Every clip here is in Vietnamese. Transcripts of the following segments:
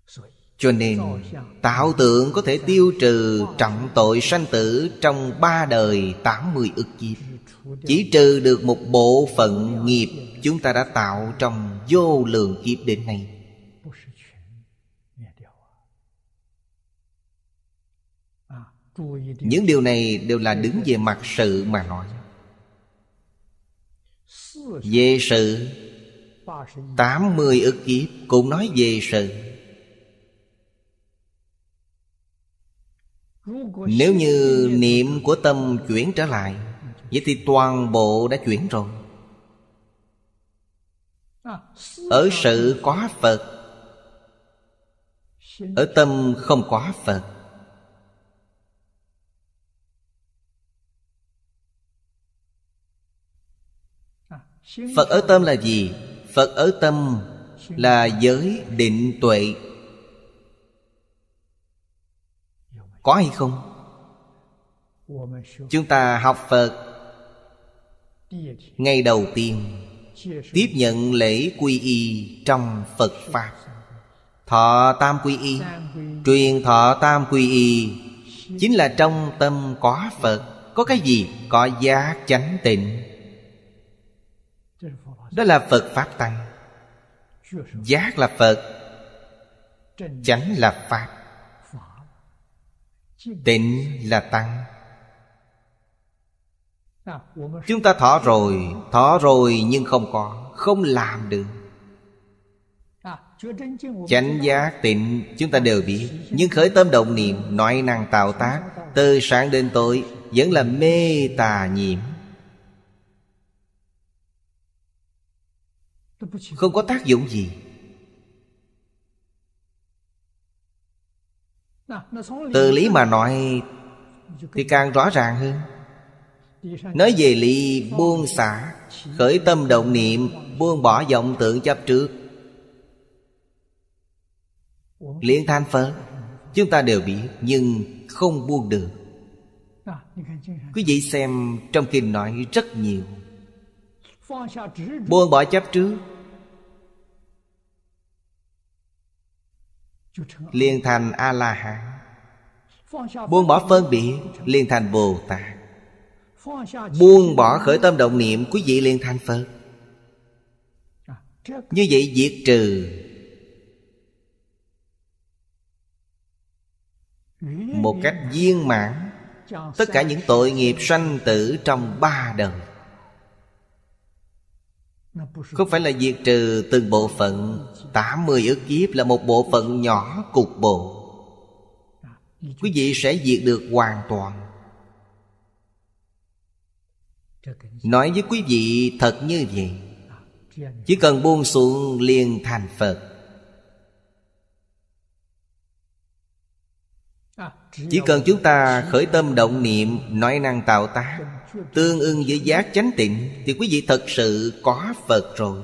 Cho nên tạo tượng có thể tiêu trừ trọng tội sanh tử trong 3 đời 80 ức kiếp. Chỉ trừ được một bộ phận nghiệp chúng ta đã tạo trong vô lượng kiếp đến nay. Những điều này đều là đứng về mặt sự mà nói. Về sự 80 ức kiếp cũng nói về sự. Nếu như niệm của tâm chuyển trở lại, vậy thì toàn bộ đã chuyển rồi. Ở sự có Phật, ở tâm không có Phật. Phật ở tâm là gì? Phật ở tâm là giới định tuệ. Có hay không? Chúng ta học Phật, ngày đầu tiên tiếp nhận lễ quy y trong Phật Pháp, thọ tam quy y, truyền thọ tam quy y, chính là trong tâm có Phật. Có cái gì? Có giác chánh tịnh. Đó là Phật Pháp Tăng. Giác là Phật, chánh là Pháp, tịnh là Tăng. Chúng ta thọ rồi nhưng không làm được. Chánh giác tịnh chúng ta đều biết, nhưng khởi tâm động niệm, nói năng tạo tác, từ sáng đến tối vẫn là mê tà nhiễm, không có tác dụng gì. Từ lý mà nói thì càng rõ ràng hơn. Nói về lý buông xả, khởi tâm động niệm, buông bỏ vọng tưởng chấp trước, liền thành Phật. Chúng ta đều biết, nhưng không buông được. Quý vị xem trong kinh nói rất nhiều. Buông bỏ chấp trước, liền thành A-la-hán. Buông bỏ phân biệt, liền thành Bồ Tát. Buông bỏ khởi tâm động niệm, quý vị liền thành Phật. Như vậy diệt trừ một cách viên mãn tất cả những tội nghiệp sanh tử trong 3 đời. Không phải là diệt trừ từng bộ phận. 80 ức kiếp là một bộ phận nhỏ cục bộ. Quý vị sẽ diệt được hoàn toàn. Nói với quý vị thật như vậy, chỉ cần buông xuống liền thành Phật. Chỉ cần chúng ta khởi tâm động niệm, nói năng tạo tác tương ưng với giác chánh tịnh, thì quý vị thật sự có Phật rồi.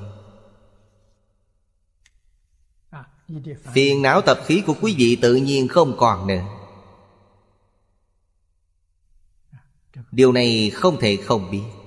Phiền não tập khí của quý vị tự nhiên không còn nữa. Điều này không thể không biết.